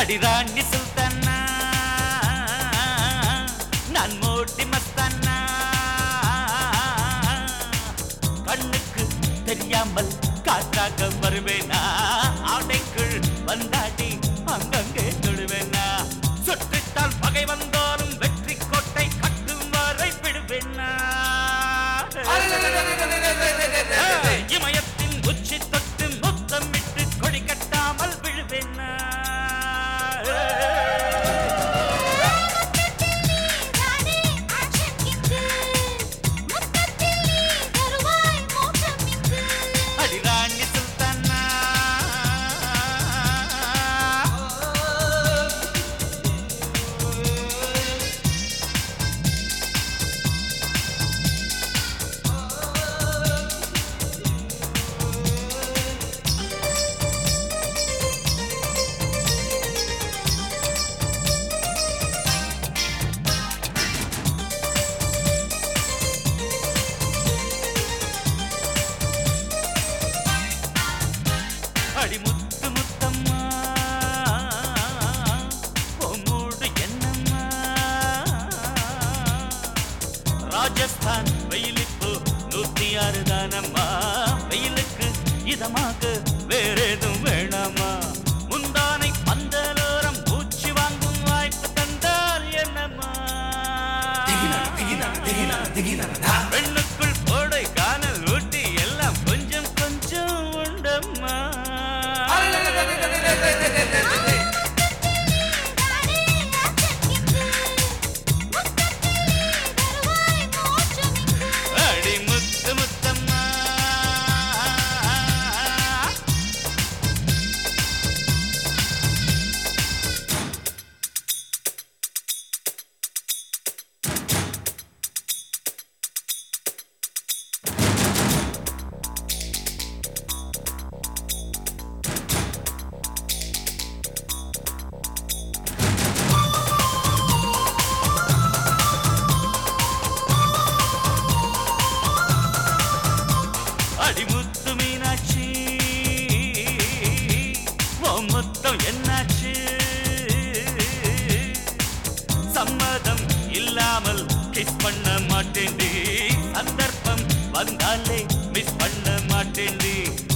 அடிராணி சுல்தானா நான் மோடி மஸ்தானா கண்ணுக்கு தெரியாமல் காற்றாக வருவேனா ஆடைக்குள் வந்தாடி அங்கங்கே தொடுவேனா சுற்றித்தால் பகை வந்தாலும் வெற்றி கோட்டை கட்டும் வரை விடுவேனா இமயத்தின் உச்சி தொட்டு முத்தமிட்டு கொடி கட்டாமல் விழுவேனா அடி முத்து முத்தம்மா பொம்மூடு என்னம்மா ராஜஸ்தான் வெயிலுக்கு 106 தானம்மா வெயிலுக்கு இதமாக வேறேதும் வேணாமா முந்தானை பந்தலோரம் பூச்சி வாங்கும் வாய்ப்பு தந்தால் என்னம்மா பெண்ணுக்குள் கோடை காணல் ஊட்டி எல்லாம் கொஞ்சம் கொஞ்சம் உண்டம்மா அடி முத்து முத்தம்மா அடி முத்து மீனாட்சி மொத்தம் என்னாச்சு சம்மதம் இல்லாமல் கிஸ் பண்ண மாட்டேன்டி சந்தர்ப்பம் வந்தாலே மிஸ் பண்ண மாட்டேன்டி